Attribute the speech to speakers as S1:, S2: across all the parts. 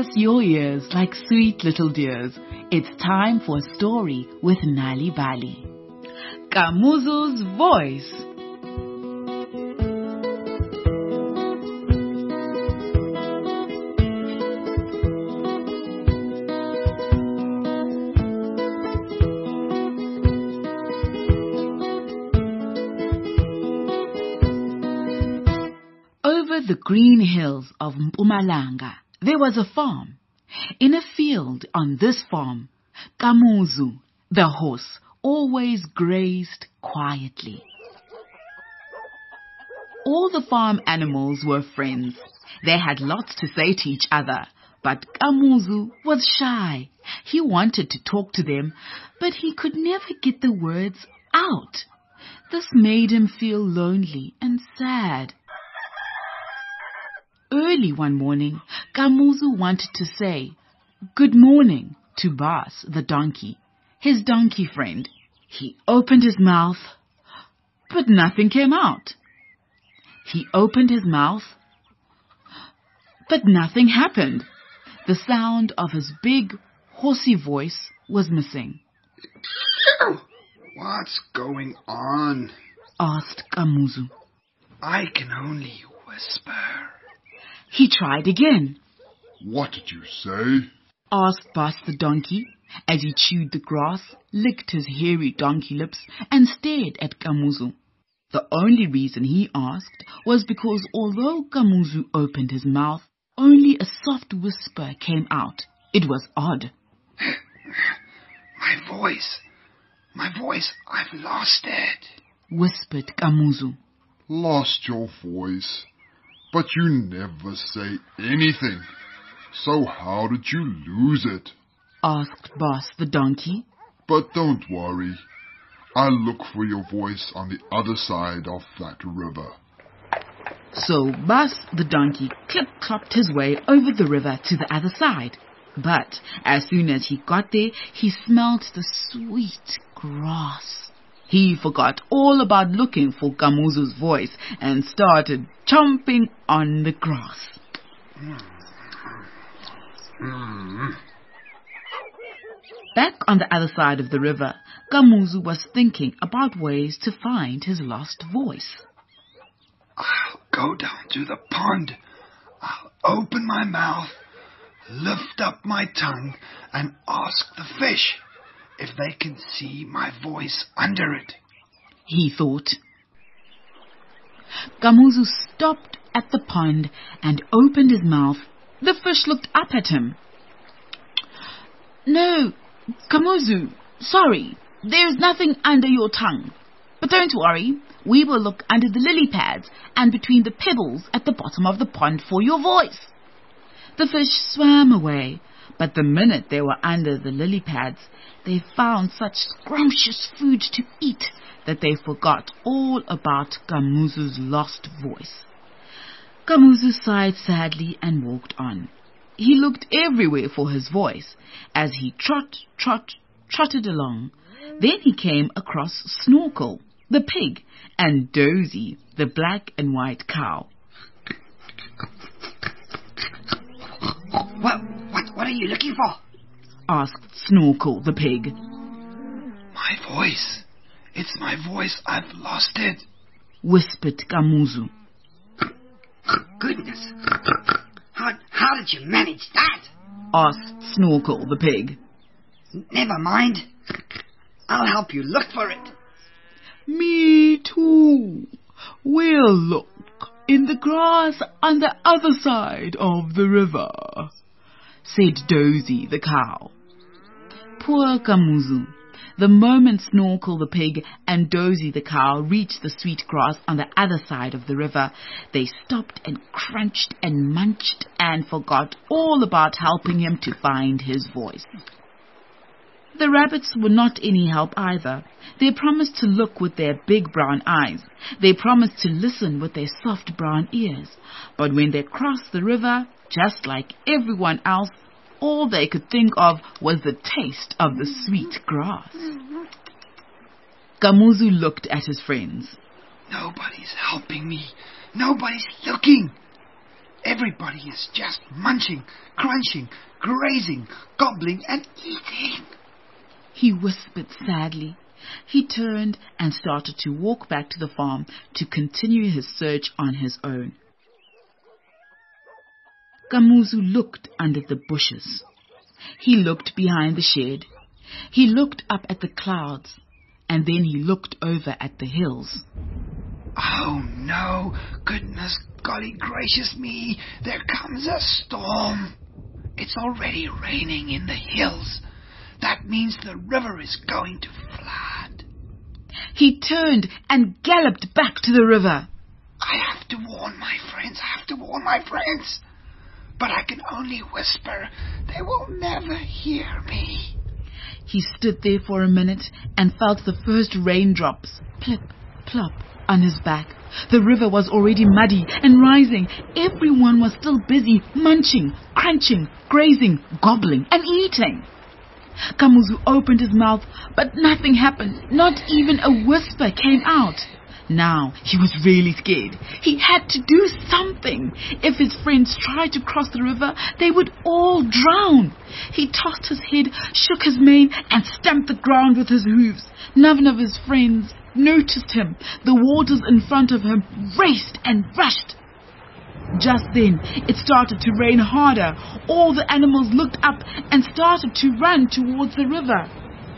S1: your ears like sweet little dears. It's time for a story with Nali Bali. Kamuzu's voice. Over the green hills of Mpumalanga, there was a farm. In a field on this farm, Kamuzu, the horse, always grazed quietly. All the farm animals were friends. They had lots to say to each other, but Kamuzu was shy. He wanted to talk to them, but he could never get the words out. This made him feel lonely and sad. Early one morning, Kamuzu wanted to say, "Good morning," to Bas, the donkey, his donkey friend. He opened his mouth, but nothing came out. He opened his mouth, but nothing happened. The sound of his big, horsey voice was missing.
S2: "What's going on?"
S1: asked Kamuzu.
S2: "I can only whisper."
S1: He tried again.
S3: "What did you say?"
S1: asked Bas the donkey, as he chewed the grass, licked his hairy donkey lips, and stared at Kamuzu. The only reason he asked was because although Kamuzu opened his mouth, only a soft whisper came out. It was odd.
S2: My voice, I've lost it,"
S1: whispered Kamuzu.
S3: "Lost your voice? But you never say anything. So how did you lose it?"
S1: asked Bas the donkey.
S3: "But don't worry. I'll look for your voice on the other side of that river."
S1: So Bas the donkey clip-clopped his way over the river to the other side. But as soon as he got there, he smelt the sweet grass. He forgot all about looking for Kamuzu's voice and started chomping on the grass. Back on the other side of the river, Kamuzu was thinking about ways to find his lost voice.
S2: "I'll go down to the pond. I'll open my mouth, lift up my tongue, and ask the fish if they can see my voice under it,"
S1: he thought. Kamuzu stopped at the pond and opened his mouth. The fish looked up at him. "No, Kamuzu, sorry, there's nothing under your tongue. But don't worry, we will look under the lily pads and between the pebbles at the bottom of the pond for your voice." The fish swam away, but the minute they were under the lily pads, they found such scrumptious food to eat that they forgot all about Kamuzu's lost voice. Kamuzu sighed sadly and walked on. He looked everywhere for his voice as he trotted along. Then he came across Snorkel, the pig, and Dozy, the black and white cow.
S4: What are you looking for?"
S1: asked Snorkel, the pig.
S2: "My voice. It's my voice. I've lost it,"
S1: whispered Kamuzu.
S4: "Goodness. How did you manage that?"
S1: asked Snorkel, the pig.
S4: "Never mind. I'll help you look for it."
S1: "Me too. We'll look in the grass on the other side of the river," said Dozy the cow. Poor Kamuzu. The moment Snorkel the pig and Dozy the cow reached the sweet grass on the other side of the river, they stopped and crunched and munched and forgot all about helping him to find his voice. The rabbits were not any help either. They promised to look with their big brown eyes. They promised to listen with their soft brown ears. But when they crossed the river, just like everyone else, all they could think of was the taste of the sweet grass. Kamuzu looked at his friends.
S2: "Nobody's helping me. Nobody's looking." Everybody is just munching, crunching, grazing, gobbling and eating.
S1: He whispered sadly. He turned and started to walk back to the farm to continue his search on his own. Kamuzu looked under the bushes. He looked behind the shed. He looked up at the clouds, and then he looked over at the hills.
S2: Oh no, goodness golly gracious me, there comes a storm. It's already raining in the hills. That means the river is going to flood.
S1: He turned and galloped back to the river.
S2: I have to warn my friends. But I can only whisper. They will never hear me.
S1: He stood there for a minute and felt the first raindrops plip, plop on his back. The river was already muddy and rising. Everyone was still busy munching, crunching, grazing, gobbling and eating. Kamuzu opened his mouth, but nothing happened. Not even a whisper came out. Now he was really scared. He had to do something. If his friends tried to cross the river, they would all drown. He tossed his head, shook his mane, and stamped the ground with his hooves. None of his friends noticed him. The waters in front of him raced and rushed. Just then, it started to rain harder. All the animals looked up and started to run towards the river.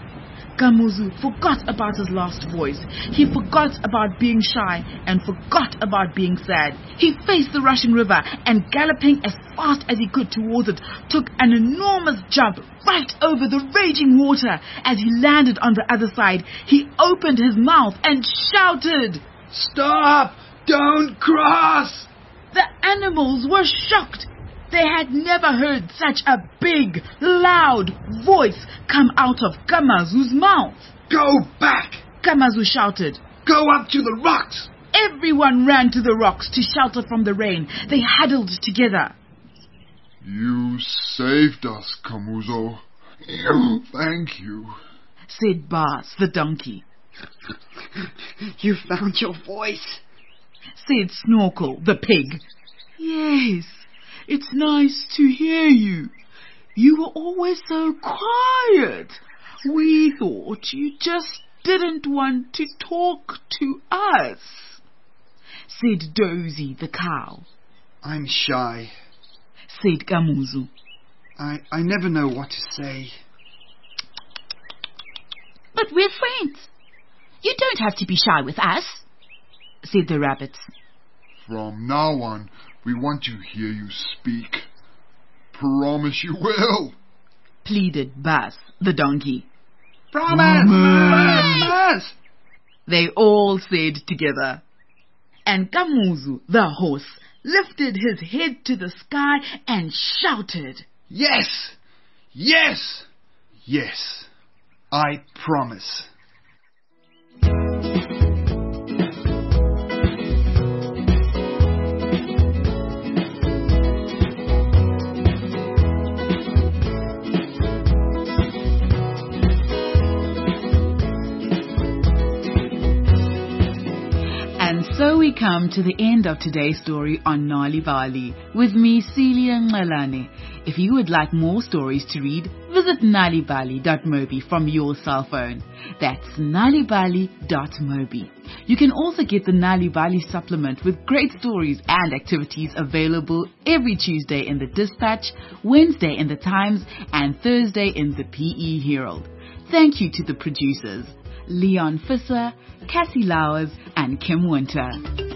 S1: Kamuzu forgot about his lost voice. He forgot about being shy and forgot about being sad. He faced the rushing river and, galloping as fast as he could towards it, took an enormous jump right over the raging water. As he landed on the other side, he opened his mouth and shouted,
S2: Stop! Don't cross!
S1: The animals were shocked. They had never heard such a big, loud voice come out of Kamazu's mouth.
S2: Go back!
S1: Kamazu shouted.
S2: Go up to the rocks!
S1: Everyone ran to the rocks to shelter from the rain. They huddled together.
S3: You saved us, Kamuzu. Thank you,
S1: said Bas, the donkey.
S4: You found your voice,
S1: said Snorkel, the pig. Yes. It's nice to hear you. You were always so quiet. We thought you just didn't want to talk to us, said Dozy the cow.
S2: I'm shy,
S1: said Kamuzu.
S2: I never know what to say.
S1: But we're friends. You don't have to be shy with us, said the rabbits.
S3: From now on, we want to hear you speak. Promise you will,
S1: pleaded Bas, the donkey.
S2: Promise!
S1: They all said together. And Kamuzu, the horse, lifted his head to the sky and shouted,
S2: Yes! Yes! Yes! I promise.
S1: So we come to the end of today's story on Nalibali with me, Celia Ngalane. If you would like more stories to read, visit nalibali.mobi from your cell phone. That's nalibali.mobi. You can also get the Nalibali supplement with great stories and activities available every Tuesday in the Dispatch, Wednesday in the Times, and Thursday in the PE Herald. Thank you to the producers, Leon Fisser, Cassie Lowers, and Kim Winter.